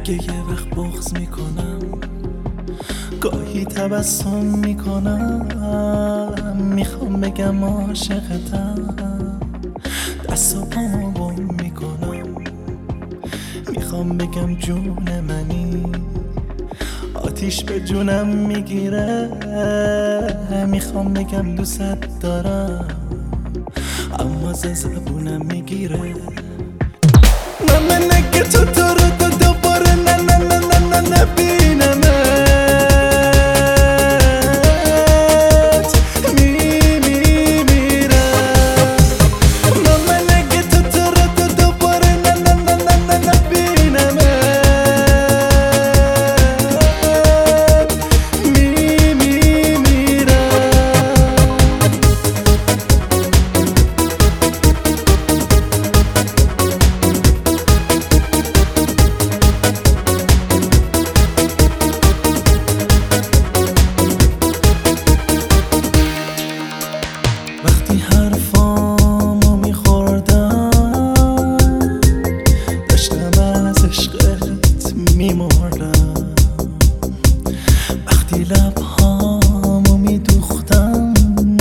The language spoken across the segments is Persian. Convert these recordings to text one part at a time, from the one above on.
اگه یه وقت بغض میکنم، گاهی تبسم میکنم، میخوام بگم عاشقتم، دست و پامو گم میکنم، میخوام بگم جون منی، آتیش به جونم میگیره، میخوام بگم دوست دارم، اما ز زبونم میگیره. من اگه تو رو دوباره نه نه نه نه نه نبینمت میمیرم. من اگه تو رو دوباره نه نه نه نه نه نبینمت میمیرم. وقتی حرفامو میخوردم، داشتم از عشقت میمردم. وقتی لبهامو میدوختم،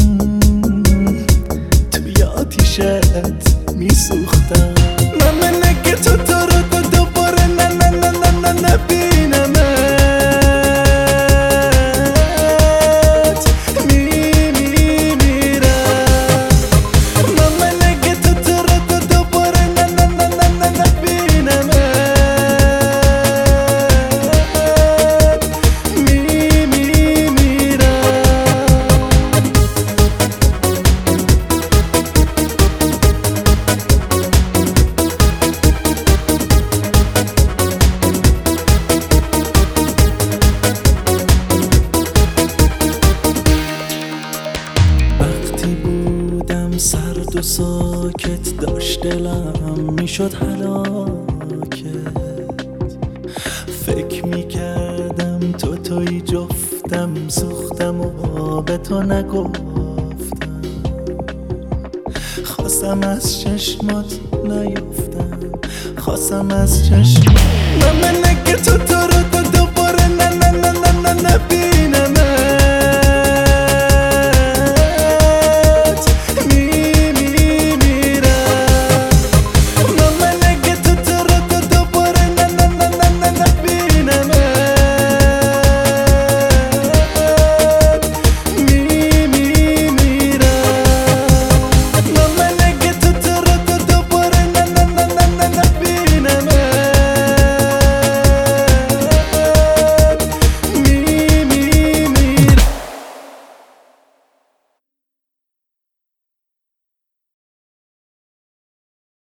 توی آتیشت میسوختم. من اگه تو رو دوباره نه نه نه نه نه نبینمت سرد و ساکت داشت دلم میشد هلاکت، فکر میکردم توی جفتم، سوختم و به تو نگفتم، خواستم از چشمات نیفتم، خواستم از چشمات. من اگه تو رو دوباره نه نه نه نه نه نبینم